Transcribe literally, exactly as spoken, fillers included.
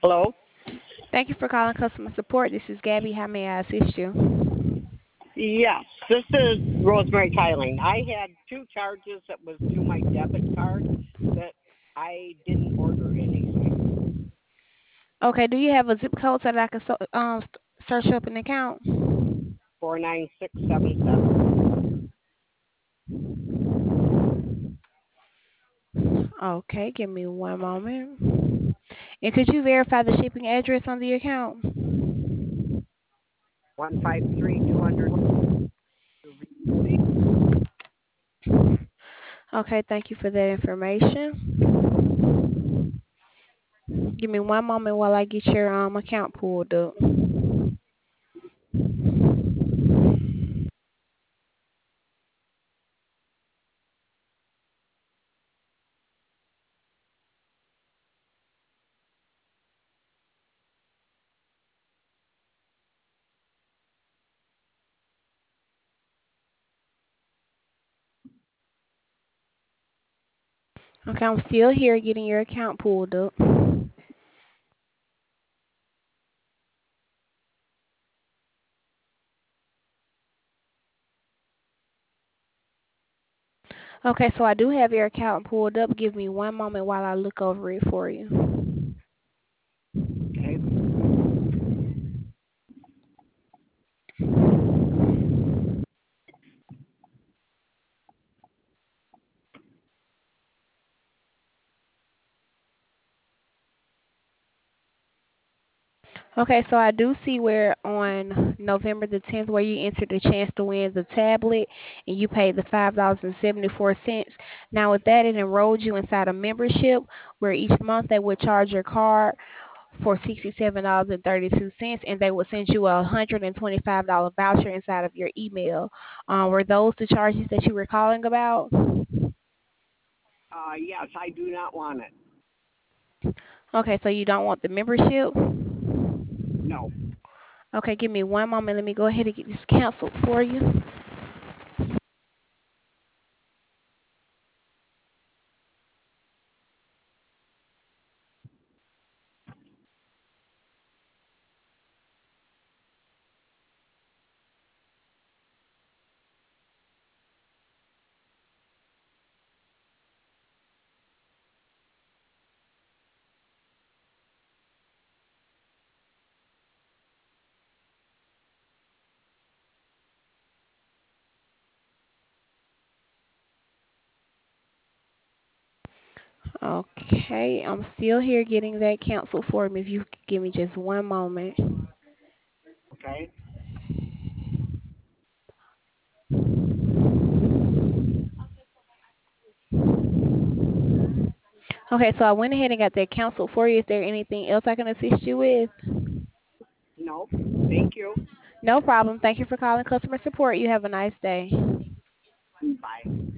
Hello? Thank you for calling customer support. This is Gabby. How may I assist you? Yes, this is Rosemary Kyling. I had two charges that was to my debit card that I didn't order anything. Okay, do you have a zip code so that I can so, um, search up an account? four nine six seven seven. Okay, give me one moment. And could you verify the shipping address on the account? one five three two hundred. Okay, thank you for that information. Give me one moment while I get your um account pulled up. Okay, I'm still here getting your account pulled up. Okay, so I do have your account pulled up. Give me one moment while I look over it for you. Okay. Okay, so I do see where on November the tenth where you entered the chance to win the tablet and you paid the five dollars and seventy-four cents. Now with that, it enrolled you inside a membership where each month they would charge your card for sixty-seven dollars and thirty-two cents and they would send you a one hundred twenty-five dollars voucher inside of your email. Um, were those the charges that you were calling about? Uh, yes, I do not want it. Okay, so you don't want the membership? No. Okay, give me one moment. Let me go ahead and get this canceled for you. Okay, I'm still here getting that canceled for me. If you could give me just one moment. Okay. Okay, so I went ahead and got that canceled for you. Is there anything else I can assist you with? No. Thank you. No problem. Thank you for calling customer support. You have a nice day. Bye.